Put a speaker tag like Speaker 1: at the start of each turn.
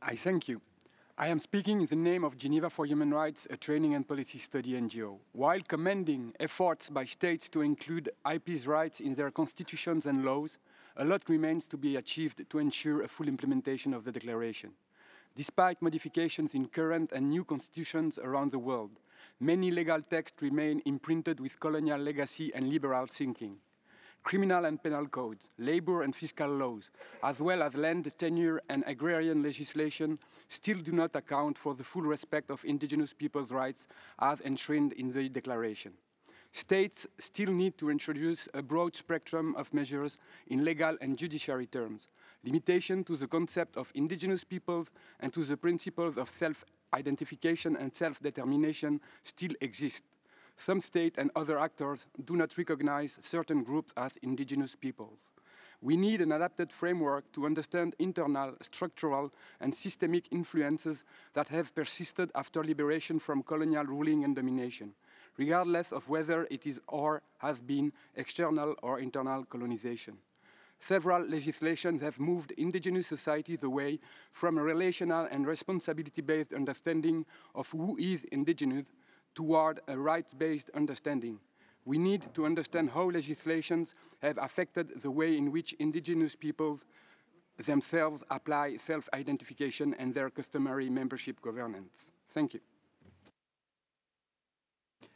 Speaker 1: I thank you. I am speaking in the name of Geneva for Human Rights, a training and policy study NGO. While commending efforts by states to include IP's rights in their constitutions and laws, a lot remains to be achieved to ensure a full implementation of the Declaration. Despite modifications in current and new constitutions around the world, many legal texts remain imprinted with colonial legacy and liberal thinking. Criminal and penal codes, labor and fiscal laws, as well as land tenure and agrarian legislation still do not account for the full respect of indigenous peoples' rights as enshrined in the Declaration. States still need to introduce a broad spectrum of measures in legal and judiciary terms. Limitation to the concept of indigenous peoples and to the principles of self-identification and self-determination still exist. Some states and other actors do not recognize certain groups as indigenous peoples. We need an adapted framework to understand internal, structural, and systemic influences that have persisted after liberation from colonial ruling and domination, regardless of whether it is or has been external or internal colonization. Several legislations have moved indigenous societies away from a relational and responsibility-based understanding of who is indigenous toward a rights-based understanding. We need to understand how legislations have affected the way in which indigenous peoples themselves apply self-identification and their customary membership governance. Thank you.